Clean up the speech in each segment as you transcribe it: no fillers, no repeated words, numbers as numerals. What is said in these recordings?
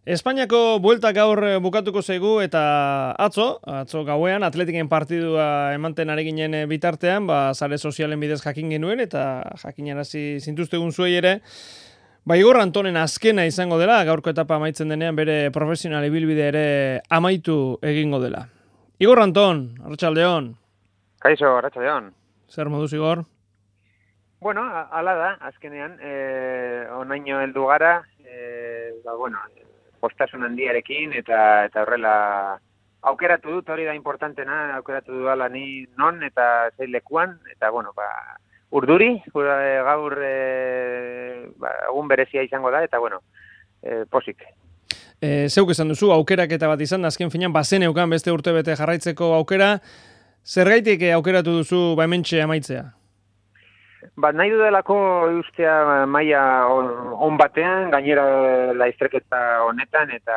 Espainiako buelta gaur bukatuko zaigu eta atzo gauean atletiken partidua emanten ari ginen bitartean, sare sozialen bidez jakin genuen eta jakinarazi zintuztegun zuei ere, Igor Antonen azkena izango dela, gaurko etapa amaitzen denean bere profesional ibilbidea ere amaitu egingo dela. Igor Anton, arratsaldeon. Kaixo, arratsaldeon. Zer moduz, Igor? Bueno, hala da, azkenean, onaino heldu gara, postasun handiarekin eta horrela aukeratu dut, hori da importantena, aukeratu dudala ni non eta zein lekuan, eta urduri, gaur egun berezia izango da, eta posik. Zeuk esan duzu, aukeraketa bat izan, azken finan, bazen eukan beste urtebete jarraitzeko aukera, zergaitik aukeratu duzu hementxe amaitzea? Nahi dudelako eustea maila on batean, gainera laizterketa honetan, eta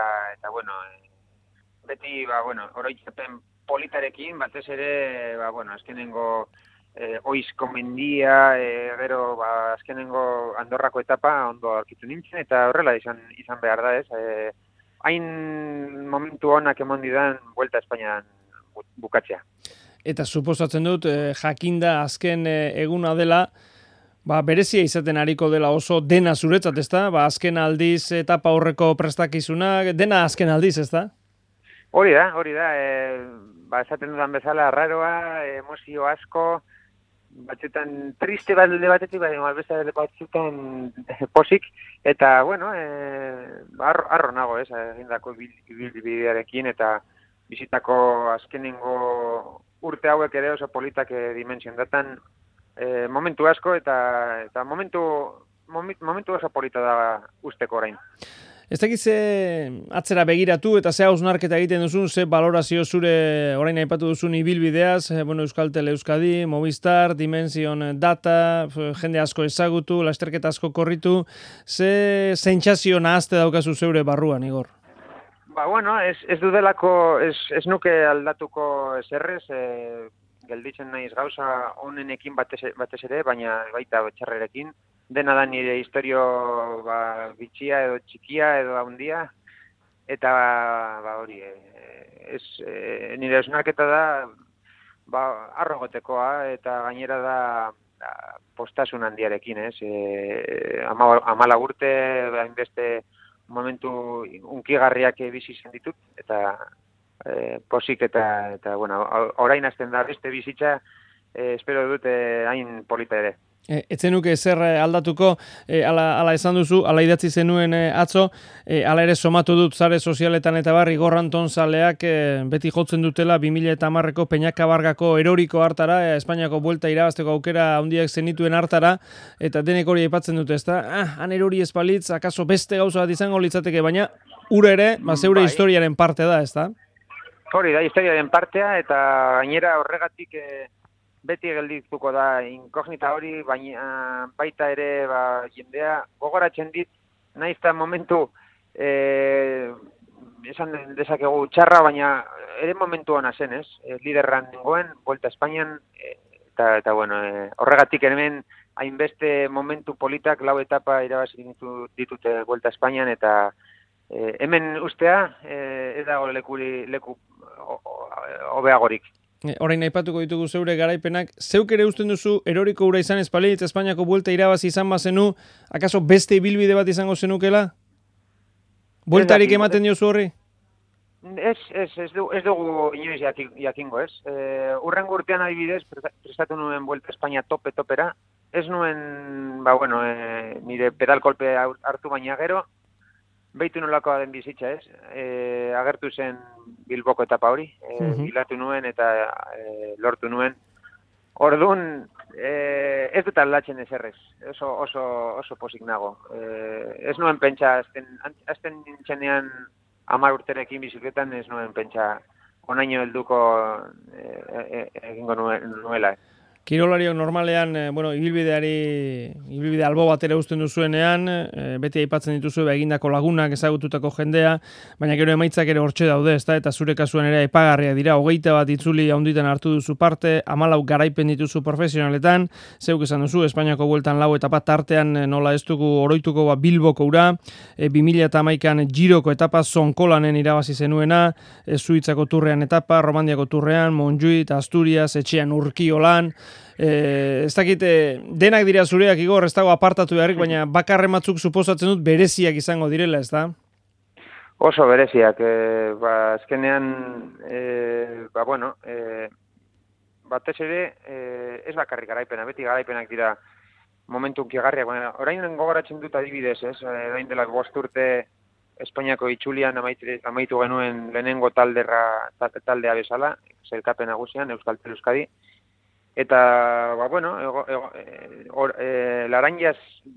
beti, oroitzapen politarekin, batez ere, azkenengo oizko mendia, gero, azkenengo Andorrako etapa ondo aurkitu nintzen, eta horrela izan behar da, ez? Hain momentu honak emon didan, Vuelta Espainian bukatzea. Eta suposatzen dut, jakinda azken eguna dela, berezia izaten ariko dela oso dena zuretzat, ezta? Azken aldiz etapa horreko prestakizunak, dena azken aldiz, ezta? Hori da. Esaten dudan bezala, raroa, emozio asko, batzutan triste balde batetik, beste batzutan posik, eta, arro nago, ez, egindako ibilbidearekin, eta bizitako azkenengo urte hauek ere oso politak dimension datan, momentu asko eta momentu oso polita da usteko orain. Ez dakiz atzera begiratu eta ze hausnarketa egiten duzun, ze balorazio zure orain aipatu duzun ibilbideaz, Euskaltel Euskadi, Movistar, Dimension Data, jende asko ezagutu, lasterketa asko korritu, ze sentsazio nahazte daukazu zeure barruan, Igor? Ez dudelako, ez nuke aldatuko eserrez, gelditzen naiz gauza onenekin batez ere, baina baita txarrerekin. Dena da nire historio bitxia edo txikia edo handia, eta hori, nire esnarketa da arrogotekoa, eta gainera da postasun handiarekin, ez? 14 urte, hainbeste momentu unkigarriak bizi izan ditut, eta posik eta orain hasten da beste bizitza, espero dut hain polita ere. Etzenuke zer aldatuko, ala esan duzu, ala idatzi zenuen atzo, ala ere somatu dut zare sozialetan eta Igor Anton zaleak beti jotzen dutela 2010ko Peñakabargako eroriko hartara, Espainiako buelta irabazteko aukera handiak zenituen hartara, eta denek hori aipatzen dute, ezta? Han erori espalitz, akaso beste gauza bat izango litzateke, baina ura ere, zeure historiaren parte da, ezta? Hori da, historiaren partea, eta gainera horregatik beti geldituko da inkognita hori, baina baita ere jendea gogoratzen dit, naizta momentu esan dezakegu txarra, baina ere momentu hona zen, ez? Liderran nengoen, Vuelta Espainian, eta horregatik hemen hainbeste momentu politak, 4 etapa irabazi ditute Vuelta Espainian, eta hemen ustea ez dago leku hobeagorik. Orain aipatuko ditugu zeure garaipenak, zeuk ere usten duzu eroriko ura izan espalitz Espainiako buelta irabazi izan bazenu, akaso beste ibilbide bat izango zenukela? Bueltarik ematen diozu horri? Ez dugu inoiz jakingo, ez? Urrengo urtean adibidez, prestatu nuen Vuelta Espainia topera, ez nuen, nire pedal kolpe hartu baina gero, behitu nolakoa den bizitza, ez? Agertu zen Bilboko etapa hori, bilatu nuen eta lortu nuen. Orduan, ez dut aldatzen ezerrez, oso posik nago. Ez nuen pentsa, azten nintzenean 10 urterekin bizikletan, ez nuen pentsa onaino helduko egingo nuela. Kirolariok normalean, ibilbide albo batera uzten duzuenean, beti aipatzen dituzu egindako lagunak, ezagututako jendea, baina gero emaitzak ere hortxe daude, ezta? Eta zure kasuan ere aipagarria dira, 21 itzuli handitan hartu duzu parte, 14 garaipen dituzu profesionaletan, zeuk esan duzu, Espainiako bueltan 4 etapa tartean nola ez dugu oroituko Bilboko ura, 2011an Giroko etapa Zonkolanen irabazi zenuena, Zuitzako turrean etapa, Romandiako turrean, Montjuïc, Asturias, etxean Urkiolan, ez dakit, denak dira zureak, Igor, ez dago apartatu beharrik, baina bakarren batzuk suposatzen dut bereziak izango direla, ez da? Oso bereziak, azkenean, batez ere, ez bakarrik garaipena, beti garaipenak dira momentu kigarriak, baina orain gogoratzen dut adibidez, ez? Orain dela 5 urte Espainiako itxulian amaitu genuen lehenengo taldea bezala, sailkapen nagusian, Euskaltel Euskadi. Eta, Laranjaz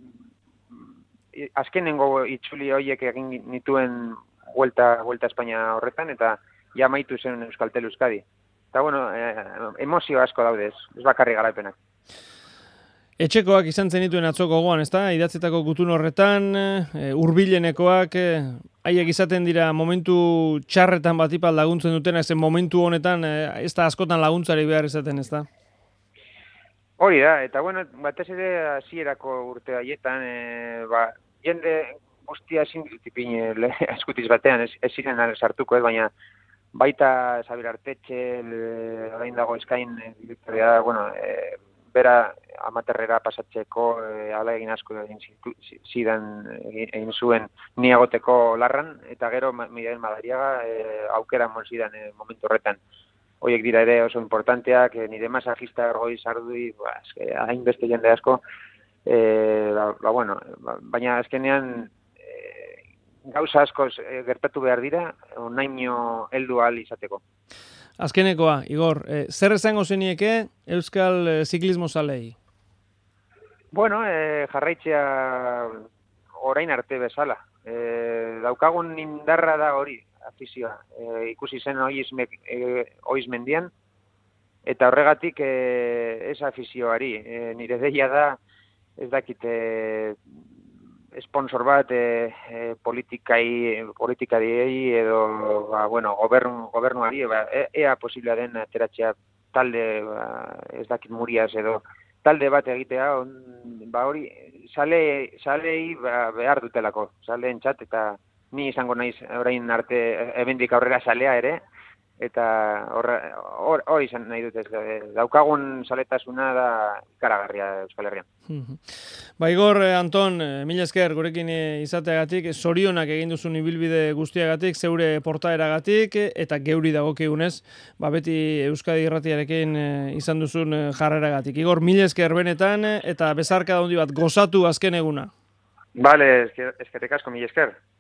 azkenengo itxuli horiek egin nituen Vuelta Espainia horretan, eta ja amaitu zen Euskaltel Euskadi. Eta, emozio asko daude, ez bakarri garaipenak. Etxekoak izan zenituen atzoko gogoan, ezta? Idatzetako gutun horretan, hurbilenekoak, haiek izaten dira momentu txarretan batipal laguntzen dutena, ezen momentu honetan ez da askotan laguntzari behar izaten, ezta? Hori da, eta batez ere hasierako urte haietan, jende guztia ezin ditipin eskutiz batean, ez ziren sartuko, baina baita Xabier Artetxe, orain dago eskain, bera amaterrera pasatzeko ala egin asko egin zuen ni egoteko larran, eta gero Miguel Madariaga aukera mon zidan momentu horretan. Horiek dira ere oso importanteak, nire masajista Ergoi Sardui, hainbeste jende asko, baina azkenean gauza asko gertatu behar dira, onaino heldu ahal izateko. Azkenekoa, Igor, zer esango zenieke Euskal Ziklismo zalei? Jarraitzea orain arte bezala. Daukagun indarra da hori, afizioa. Ikusi zen oiz mendian, eta horregatik ez afizioari. Nire deia da, ez dakit, sponsor bat politikariei edo gobernuari ea posiblea den ateratzea talde ez dakit Murias edo talde bat egitea hori salei behar dutelako saleentzat, eta ni izango naiz orain arte hemendik aurrera salea ere, eta hori izan nahi dut, daukagun saletasuna da ikaragarria Euskal Herrian. Igor, Anton, mila esker gurekin izateagatik, zorionak egin duzun ibilbide guztiagatik, zeure portaeragatik, eta geuri dagokigunez, beti Euskadi Irratiarekin izan duzun jarreragatik. Igor, mila esker benetan, eta bezarka handi bat gozatu azken eguna. Bale, eskerrik asko, mila esker.